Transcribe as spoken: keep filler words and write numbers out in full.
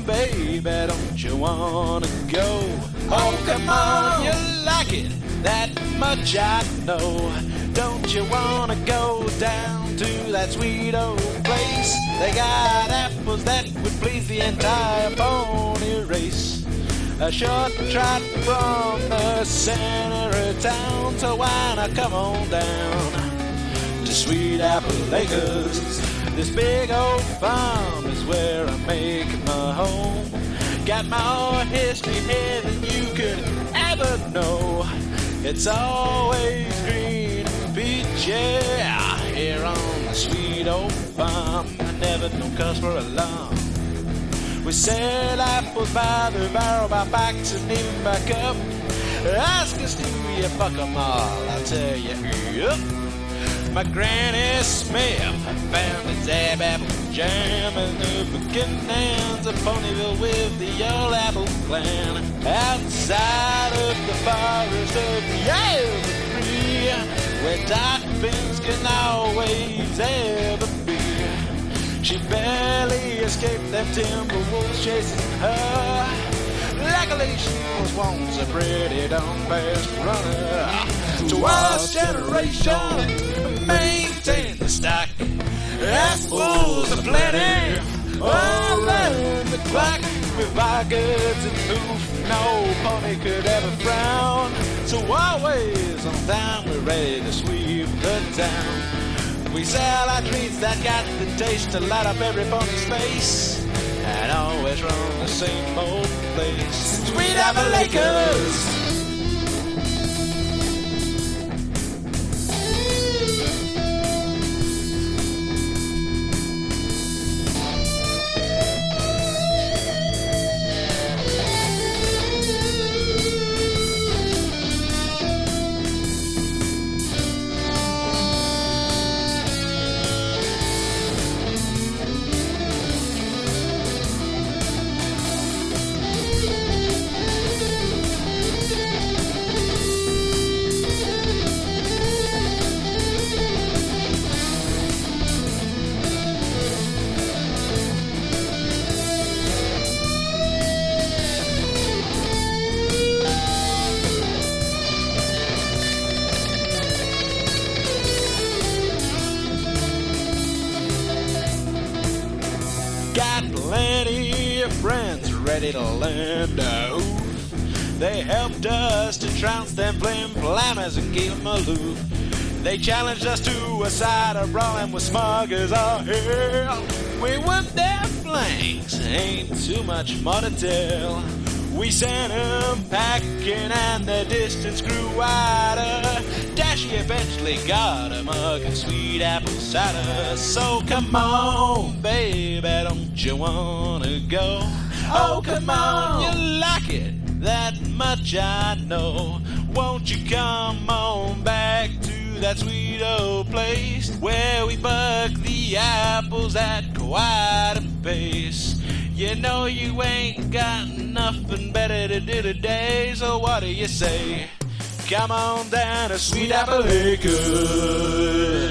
baby, don't you wanna go? Oh, come on, you like it that much, I know. Don't you wanna go down to that sweet old place? They got apples that would please the entire pony race. A short trot from the center of town, so why not come on down to Sweet Apple Acres? This big old farm is where I make my home. Got more history here than you could ever know. It's always green and peachy here on the sweet old farm. I never no cause for alarm. We sell apples by the barrel, by backs and even back up. Ask us, do you fuck them all? I'll tell you, yep. My Granny Smith found a Zab apple jam in the beginnings of Ponyville with the old apple clan. Outside of the forest of the evergreen, where dark things can always ever be. She barely escaped them timber wolves chasing her. Luckily she was once a pretty darn fast runner. To our generation, maintain the stock. Apples aplenty, all around the clock. With our goods and hoof, no pony could ever frown. So always on time, we're ready to sweep the town. We sell our treats that got the taste to light up every pony's face, and always run the same old place. Sweet Apple Acres. Got plenty of friends ready to lend a oof. They helped us to trounce them flim flammers and keep them aloof. They challenged us to a side of brawling with smug as all hell. We whipped their flanks, ain't too much more to tell. We sent them packing and the distance grew wider. Dashy eventually got a mug of sweet apple cider. So come on, baby, don't you wanna go? Oh, come on, you like it that much, I know. Won't you come on back to that sweet old place where we buck the apples at quite a pace? You know you ain't got nothing better to do today, so what do you say? Come on down to Sweet Apple Acres.